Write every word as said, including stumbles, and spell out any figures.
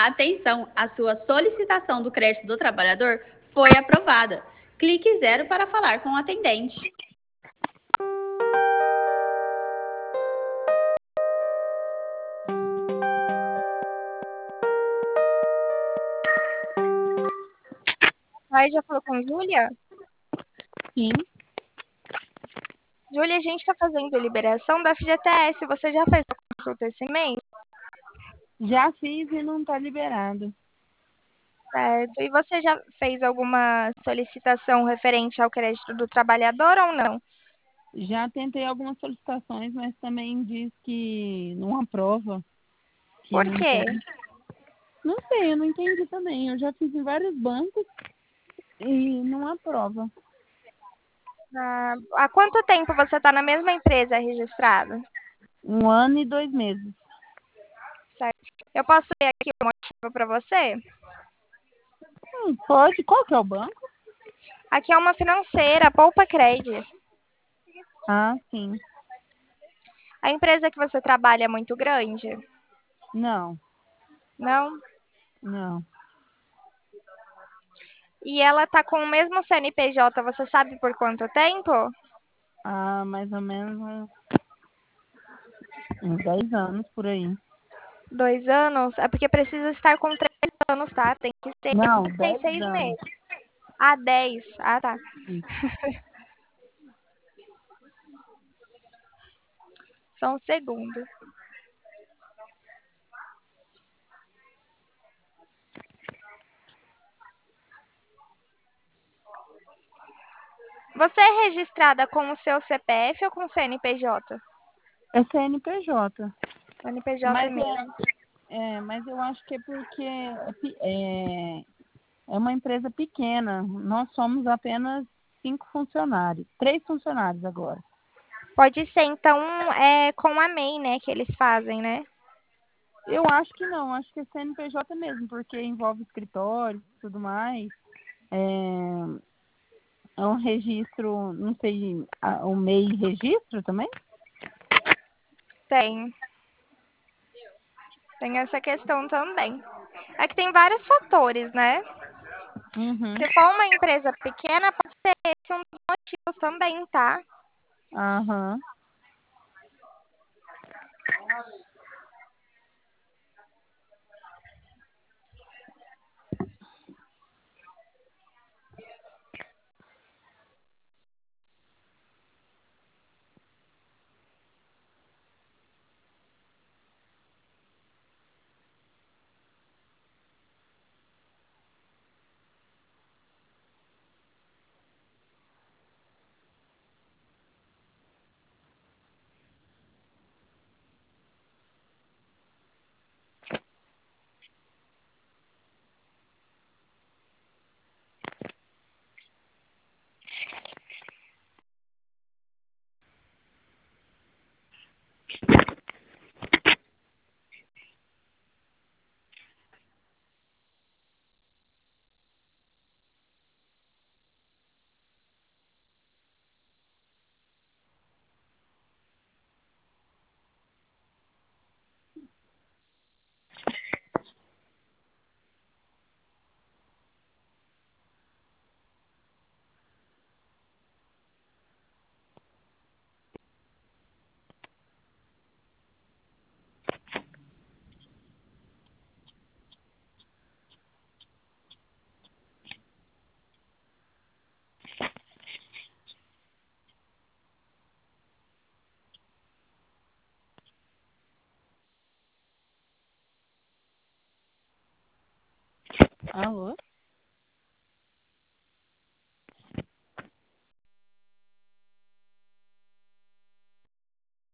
Atenção, a sua solicitação do crédito do trabalhador foi aprovada. Clique zero para falar com o atendente. Aí já falou com Júlia? Sim. Júlia, a gente está fazendo a liberação da F G T S. Você já fez a consulta esse mês? Já fiz e não está liberado. Certo. E você já fez alguma solicitação referente ao crédito do trabalhador ou não? Já tentei algumas solicitações, mas também diz que não aprova. Que Por não quê? tem. Não sei, eu não entendi também. Eu já fiz em vários bancos e não aprova. Ah, há quanto tempo você está na mesma empresa registrada? Um ano e dois meses. Certo. Eu posso ler aqui o motivo para você? Hum, pode. Qual que é o banco? Aqui é uma financeira, Poupa Cred. Ah, sim. A empresa que você trabalha é muito grande? Não, Não? não. E ela tá com o mesmo C N P J, você sabe por quanto tempo? Ah, mais ou menos uns, uns dez anos por aí. Dois anos? É porque precisa estar com três anos, tá? Tem que ser Não, trinta e dez seis anos. meses. Ah, dez. Ah, tá. Só um segundo. Você é registrada com o seu C P F ou com o C N P J? É C N P J. C N P J Mas mesmo. é, é, mas eu acho que é porque é, pe- é, é uma empresa pequena. Nós somos apenas cinco funcionários. Três funcionários agora. Pode ser, então, é com a M E I, né, que eles fazem, né? Eu acho que não, acho que é C N P J mesmo, porque envolve escritório e tudo mais. É, é um registro, não sei, a- o M E I registro também? Tem. Tem essa questão também. É que tem vários fatores, né? Uhum. Se for uma empresa pequena, pode ser esse um dos motivos também, tá? Aham. Alô?